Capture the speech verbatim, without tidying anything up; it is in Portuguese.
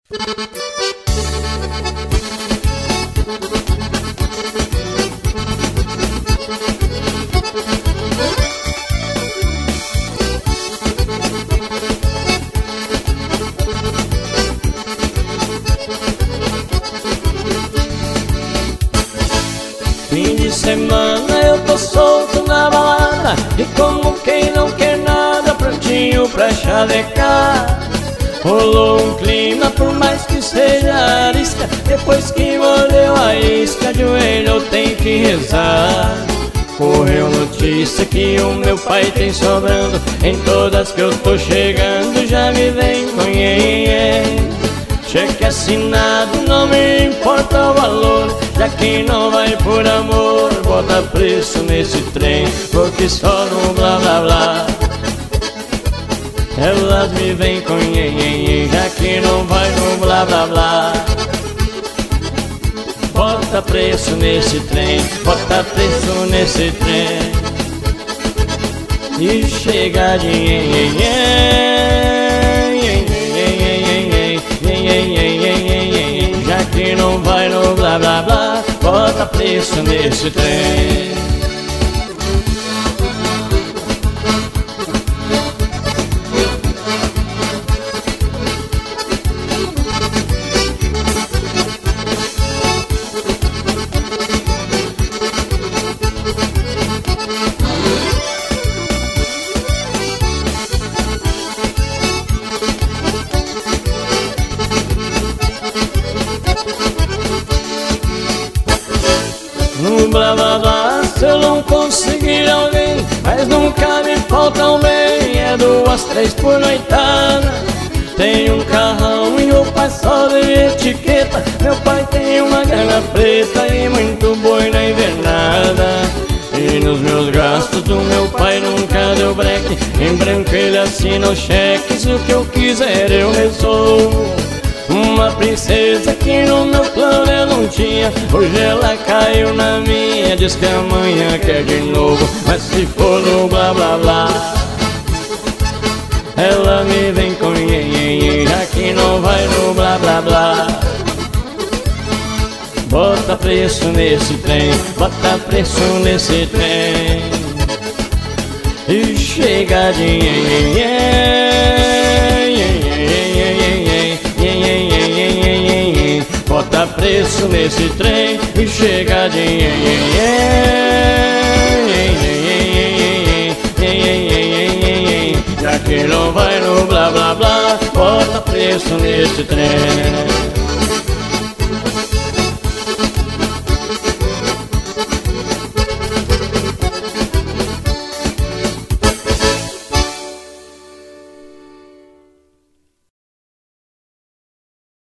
Fim de semana eu tô solto na balada, e como quem não quer nada, prontinho pra chavecar. Rolou um clima, por mais que seja arisca, depois que mordeu a isca, de joelho eu tenho que rezar. Correu notícia que o meu pai tem sobrando, em todas que eu tô chegando já me vem com iê. Cheque assinado, não me importa o valor, já que não vai por amor, bota preço nesse trem, porque só no blá blá blá elas me vêm com iê, iê, já que não vai no blá blá blá. Bota preço nesse trem, bota preço nesse trem, e chega de iê, iê, iê, já que não vai no blá blá blá, bota preço nesse trem. No blá blá blá, se eu não conseguir alguém, mas nunca me falta um bem, é duas, três por noitada. Tem um carrão e roupa só de etiqueta, meu pai tem uma grana preta e muito boi na invernada. E nos meus gastos do meu pai nunca deu breque, em branco ele assina os cheques, o que eu quiser eu resolvo. Uma princesa que no meu plano eu não tinha, hoje ela caiu na minha, diz que amanhã quer de novo, mas se for no blá blá blá ela me vem com iê, iê, iê, já que não vai no blá blá blá. Bota preço nesse trem, bota preço nesse trem, e chega de iê, iê, iê, bota preço nesse trem, e chega de iê, iê, iê, já que não vai no blá blá blá, bota preço nesse trem.